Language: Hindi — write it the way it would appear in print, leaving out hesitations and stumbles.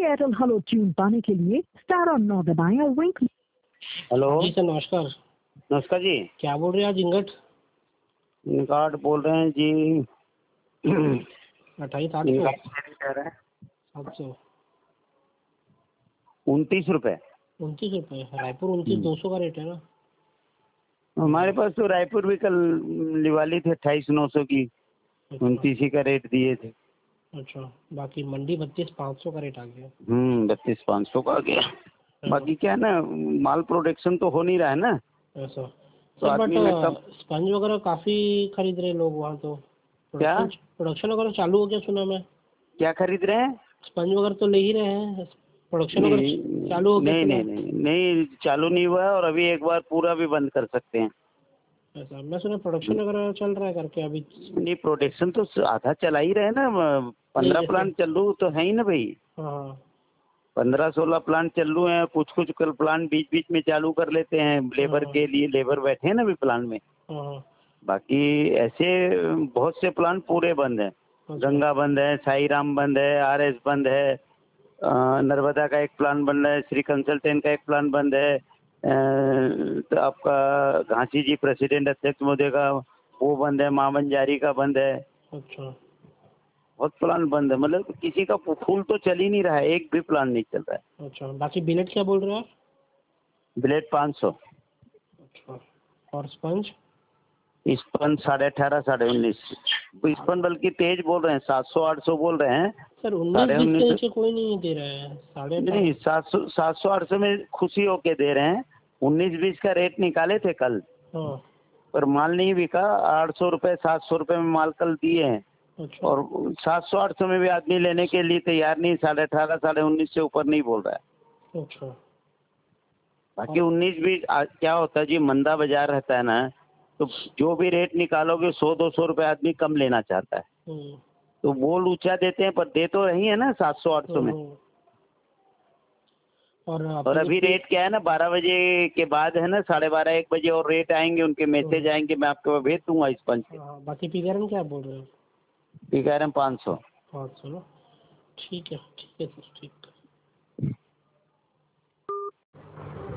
एयरटेल हेलो ट्यून पाने के लिए स्टार और 9 दबाएं और विंक। हेलो जी सर नमस्कार। नमस्कार जी। क्या बोल रहे हैं आज इंगट? निकाट बोल रहे हैं जी। 28,800 700 29 रुपये। 29 रुपये रायपुर 29,200 का रेट है ना? हमारे पास तो रायपुर भी कल दिवाली थी 28,900 की, 29 ही का रेट दिए थे। अच्छा, बाकी मंडी 32,500 का रेट आ गया। 32,500 का आ गया। बाकी क्या है ना, माल प्रोडक्शन तो हो नहीं रहा है ना। ऐसा तो सर, आदमी में कब बट स्पंज वगैरह काफी खरीद रहे हैं लोग वहाँ तो। क्या प्रोडक्शन वगैरह चालू हो गया सुना मैं। क्या खरीद रहे हैं? स्पंज वगैरह तो ले ही रहे हैं, प्रोडक्शन नहीं वगैरह चालू हो गया नहीं सुना। नहीं नहीं नहीं, चालू नहीं हुआ है और अभी एक बार पूरा भी बंद कर सकते हैं। ऐसा मैं सुना प्रोडक्शन वगैरह चल रहा है करके अभी। नहीं, प्रोडक्शन तो आधा चला ही रहे ना। नहीं 15 जैसे प्लांट चालू तो है ही ना भाई। हाँ 15-16 प्लांट चालू हैं। कुछ कुछ कल प्लांट बीच बीच में चालू कर लेते हैं लेबर हाँ के लिए। लेबर बैठे हैं ना अभी प्लांट में। हाँ। बाकी ऐसे बहुत से प्लांट पूरे बंद हैं। अच्छा गंगा बंद है, साई राम बंद है, आरएस बंद है, नर्मदा का एक प्लांट बंद है, श्री कंसल्टेंट का एक प्लांट बंद है, तो आपका घासी जी प्रेसिडेंट अध्यक्ष महोदय का वो बंद है, मामनजारी का बंद है। अच्छा बहुत प्लांट बंद है, मतलब किसी का फूल तो चल ही नहीं रहा है, एक भी प्लांट नहीं चल रहा है। अच्छा। बाकी बिलेट क्या बोल रहे हैं आप? ब्लेड 500। अच्छा, और स्पंज? स्पंज 18.5 19.5। स्पंज बल्कि तेज बोल रहे हैं, 700-800 बोल रहे हैं। सर 19-20 के 19.5 नीचे कोई नहीं दे रहे हैं। 18.5 नहीं, 700-800 में खुशी होके दे रहे हैं। 19-20 का रेट निकाले थे कल, हाँ। पर माल नहीं बिका। 800 रुपये 700 रुपये में माल कल दिए हैं। अच्छा और 700-800 में भी आदमी लेने के लिए तैयार नहीं। 18.5 19.5 से ऊपर नहीं बोल रहा है। अच्छा। बाकी 19-20 क्या होता है जी, मंदा बाजार रहता है ना, तो जो भी रेट निकालोगे 100-200 रुपये आदमी कम लेना चाहता है। हम्म, तो बोल ऊंचा देते हैं, पर दे तो रही है ना 700-800 में। और और आपके अभी रेट क्या है ना, 12 बजे के बाद है ना, 12:30 1 बजे और रेट आएंगे, उनके मैसेज आएंगे, मैं आपको भेज दूंगा स्पंज के। बाकी पीगरन क्या बोल रहे हैं? ठीक है, 500। 500 ना? ठीक है सर, ठीक।